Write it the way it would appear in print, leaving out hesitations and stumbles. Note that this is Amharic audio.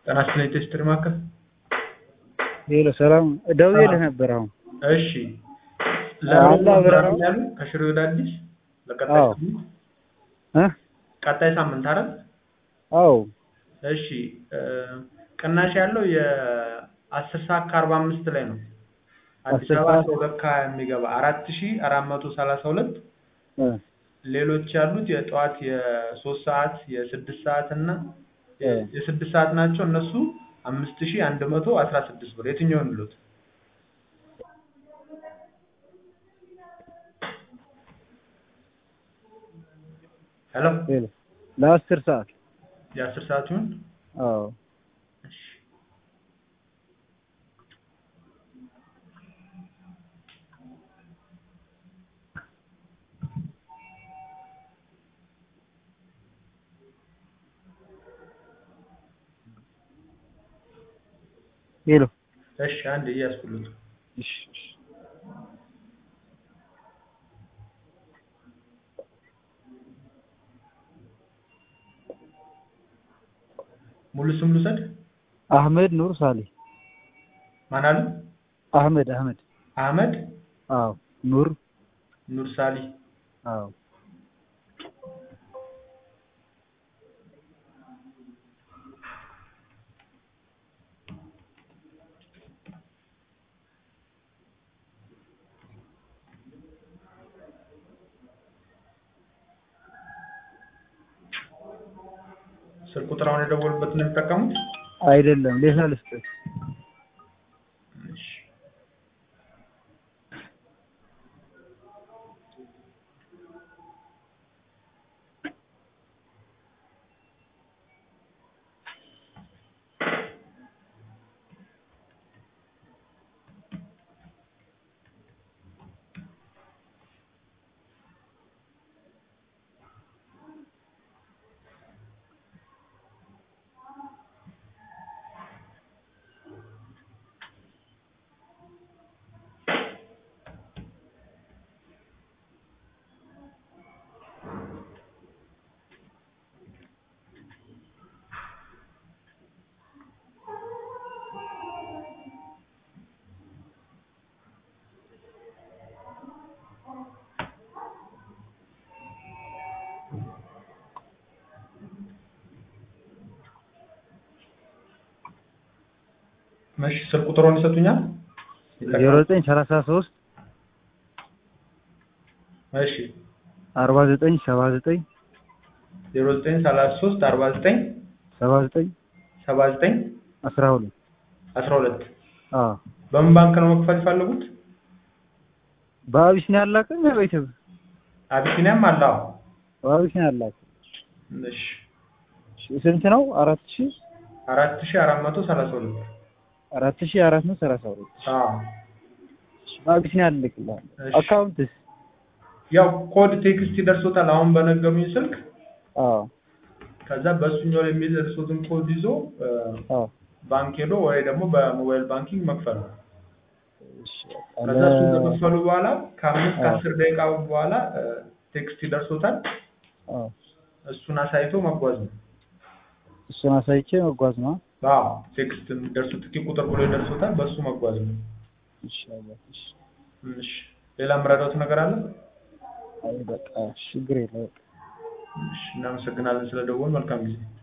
ጤና ይስጥልኝ ቴስትሪ ማዕከል። ሄሎ ሰላም ደውዬልህ ነበር አሁን። እሺ ለምን ያሉ ከሽሬ ወደ አዲስ ለቀጣይ ሳምንት ቀጣይ ሳምንት አይደል? አዎ እሺ ቅናሽ ያለው የ10 ሰዓት ከ45 ላይ ነው። አዲስ አበባ 12 ከ20 የሚገባ 4432 ሌሎች ያሉት የጠዋት የ3 ሰዓት የ6 ሰዓት እና የ6 ሰዓት ናቸው። እነሱ 5116 ብር። የትኛውን ልሎት? ሄሎ ለ10 ሰዓት የ10 ሰዓት ይሁን? አዎ እሺ ሄሎ እሺ አንዴ እያስኩልኝ። እሺ ሙሉ ስም ልውሰድ? አህመድ ኑር ሳሊ። ማን አሉ? አህመድ አዎ ኑር ሳሊ። አዎ ስልክ ቁጥራውን የደወሉበት ነው የሚጠቀሙት? አይደለም ሌላ ልስጥህ። እሺ መሽ ስልክ ቁጥሩን ይሰጡኛል? 0933 እሺ 4979 0933 49 79 79 12 አዎ። በምን ባንክ ነው መክፈል ፈልጉት? በአቢሲኒያ አላከኝ በኢትዮ አቢሲኒያም አለው። በአቢሲኒያ አላከ። እሺ ስንት ነው? 4432 4432 አዎ። በአቢሲኒያ አልልክልህ። አካውንትስ ያው ኮድ ቴክስት ይደርሶታል አሁን በነገሩኝ ስልክ። አዎ ከዛ በሱኛው ላይ የሚደርሱትን ኮድ ይዞ ባንክ ሄዶ ወይ ደግሞ በሞባይል ባንኪንግ መክፈል ነው። ከዛ እሱን ከከፈሉ በኋላ ከ5-10 ደቂቃ በኋላ ቴክስት ይደርሶታል። እሱን አሳይቶ መጓዝ ነው። እሱን አሳይቼ መጓዝ ነው። አዎ ቴክስት ደርሶት ትኬት ቁጥር ብሎ ይደርሶታል። በሱ መጓዝ ነው። ኢንሻአላህ። እሺ ሌላ ምራዳውት ነገር አለ? አይ በቃ ችግር የለውም። እሺ እናመሰግናለን ስለደወሉ። መልካም ጊዜ